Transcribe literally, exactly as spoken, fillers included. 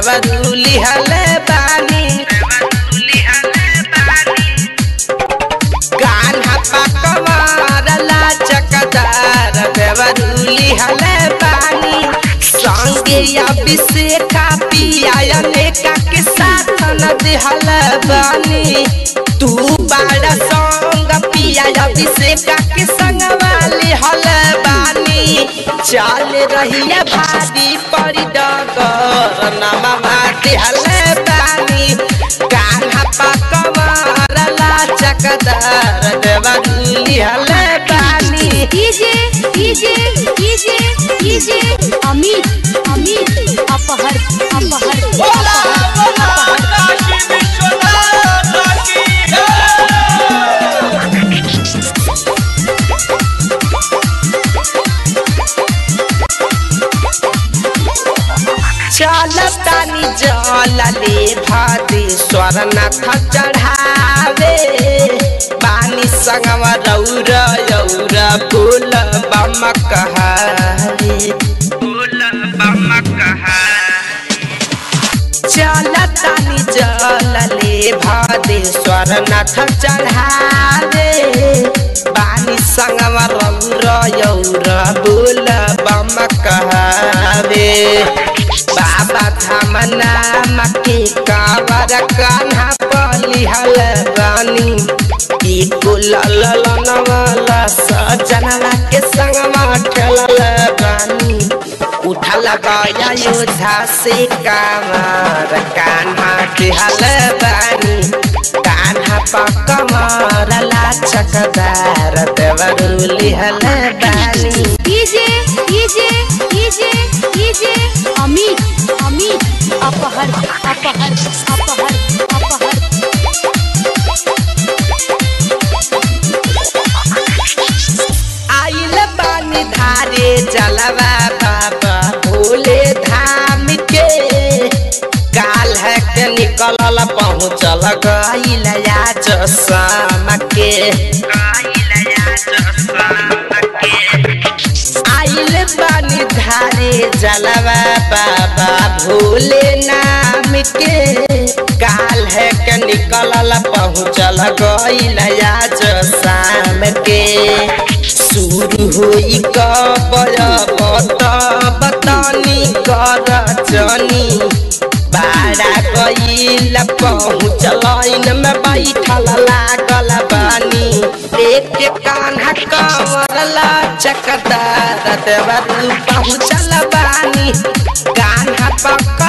देवरूली हले बानी कान्हा पकवारला चकदार देवरूली हले बानी संगे अभिषेका पिया नेका के साथ न दिहल बानी तू बड़ा संग पिया अभिषेका के संग वाली हल बानी चल रही भारी पड़ी डगर नमा माटी हल बानी कान्हा पकवारला चकदार देवरूली हल बानी DJ DJ DJ DJ Amit Amit अपहर अपहर चलतानी जलले भादेश्वर नाथ चढ़ावे पानी संगवा रौर यौर फूल बम कहारे फूल बम कहारे चलतानी जलले भादेश्वर नाथ चढ़ावे पानी संगवा रौर यौर फूल बम कहारे बाबा धाम नाम के कावर कान्हा पली हल बानी एको ललनवाला सजनवा के संगमा ठेलल बानी उठल गया योद्धा से कावर कान्हा के हल बानी कान्हा पकमरला चकदार देवरूली हल बानी DJ DJ DJ DJ Amit Amit अपहर अपहर अपहर अपहर आइल पानी धारे जलवा बाबा भोले धाम के काल है के निकलल पहुँचल गइल आज शाम के आइल पानी धारे जलवा बाबा भोले नाम के काल है के निकलल पहुँचल गइल आज शाम के शुरू होई कबय बत बतानी कर जनी बाड़ा गइल पहुँचल में बैठल लागल बानी एक कान्हा कमरला चकदार देवरू पहुँचल बानी कान्हा पक